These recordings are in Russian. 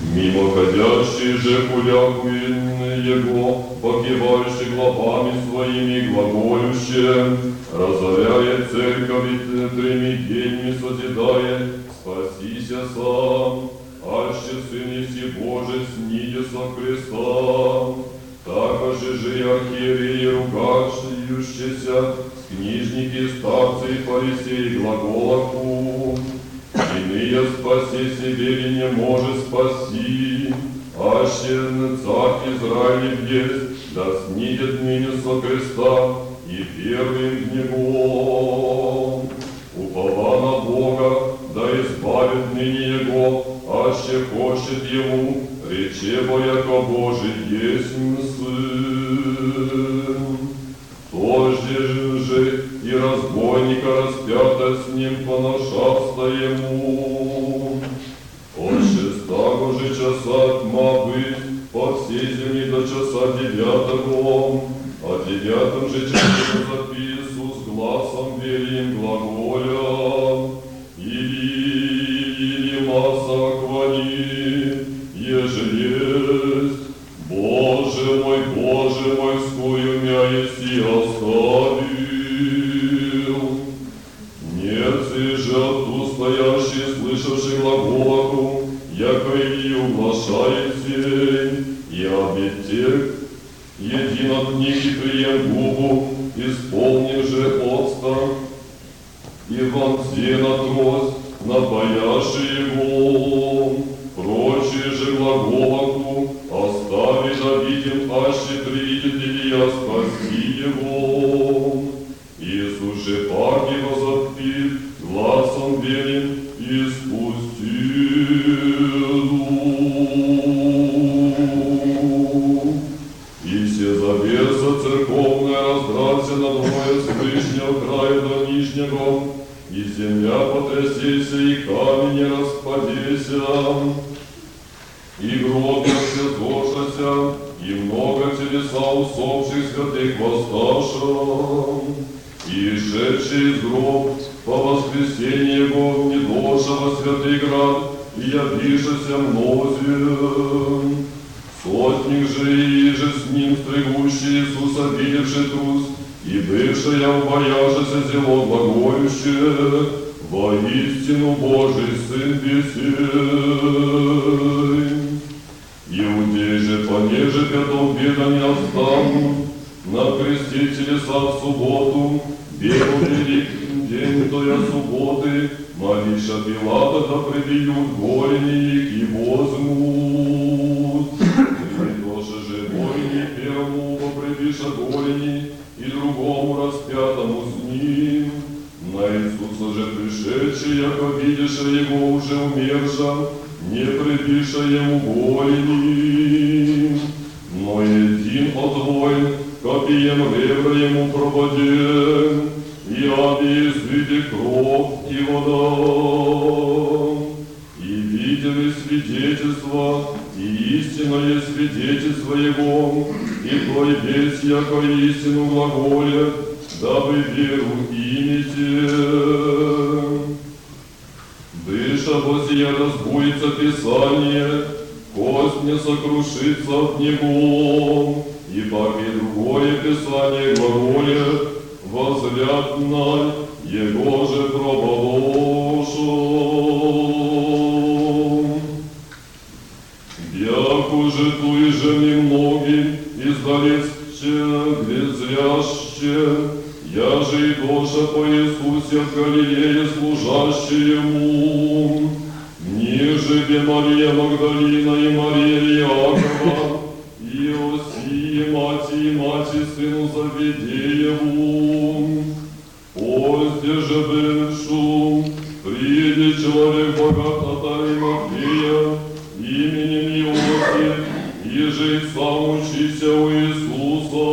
Мимоходящий же кулякуин его, покивающий главами своими глаголюще, разоряет церковь и 3 днями созидает, спасися сам, аще Сын Еси Божий сниде со креста. Также же и архиереи, ругающиеся, книжники, старцы и фарисеи глаголаку, иные спаси себе ли не может спаси, аще царь Израилев есть, да снидет ныне со креста и первым в него. Упова на Бога, да избавит ныне его, аще хочет ему, речево, яко Божий есть Сын. Тожде же и разбойника распята с ним поношавство ему. От 6 же часа тьма быть по всей земле до часа 9, а 9 же часу запису с гласом велим глаголя, или масса аквани, еже есть, Боже мой, скую мя еси оставил. Нет же отту стоящий, слышавший глаголаку, яко и углашает сей, и обетек, един от них и прием губу, исполнив же отстан, и вонзе на трость, напояши его, прочие же глаголаку, остави да видим, аще привидит Илья спаси его. Иисус же пак его запит, гласом велим, и спусти дух. И все завеса церковная раздраться на двое с вышнего края до нижнего, и земля потрясейся, и камень не распадеся, и гроб зошася, и много телеса усопших святых восставших, и шедший из гроб по воскресенье его не дошего святый град, и явившийся мнозем. Сотник же и же с ним стригущий Иисуса, видевший трус, и бывшая убояжися зело глаголюще, воистину Божий Сын бесей. Иудеи же, понеже пятом беда не останут, на кресте телеса в субботу, белу велик день тоя субботы, молиша Пилата, да прибьют голени их и возьмут. Придоше же голени первому поприбиша голени, и другому распятому с ним. На Иисуса же пришедший, яко видиша его уже умерша, не прибиша ему голени, но един от воин, копием ребра ему прободен, и аби извиди кровь и вода. И видели свидетельство, и истинное свидетельство его, и той весь, яко истину глаголет, дабы веру имите. Дыша восия разбуется Писание, кость не сокрушится от него, и паки другое Писание глаголет, возгляд на его же проболошу. Бяку же туи же немногим, издалече грязяще, я же и доша по Иисусе в Галилее служащий ему. Ниже бе Мария Магдалина и Мария Иакова, Иосия, мати сыну Завидееву. Позде же бывшу, приедет человек богат от Аримафея, именем Иосиф, и же и сам учися у Иисуса.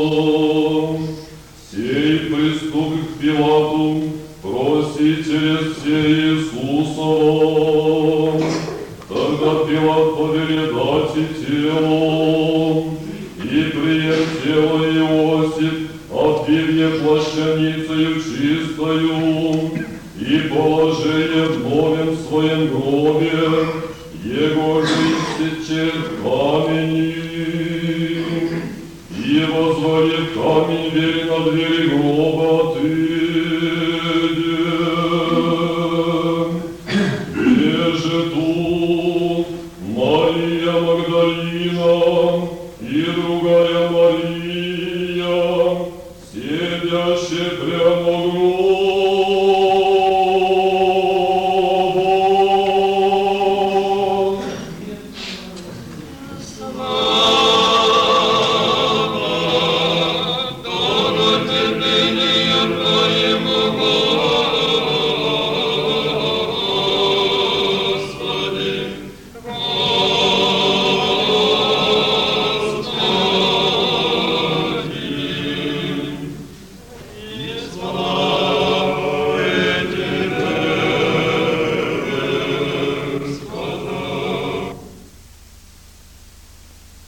Сей приступ к Пилату, проси через все Иисуса. Тогда Пилат повелел дать тело, и прием тело Иосиф, обвивне плащаницею чистою, и положение в новем своем гробе, его же пресечет камени, и возводит камень верен на двери гроба ты.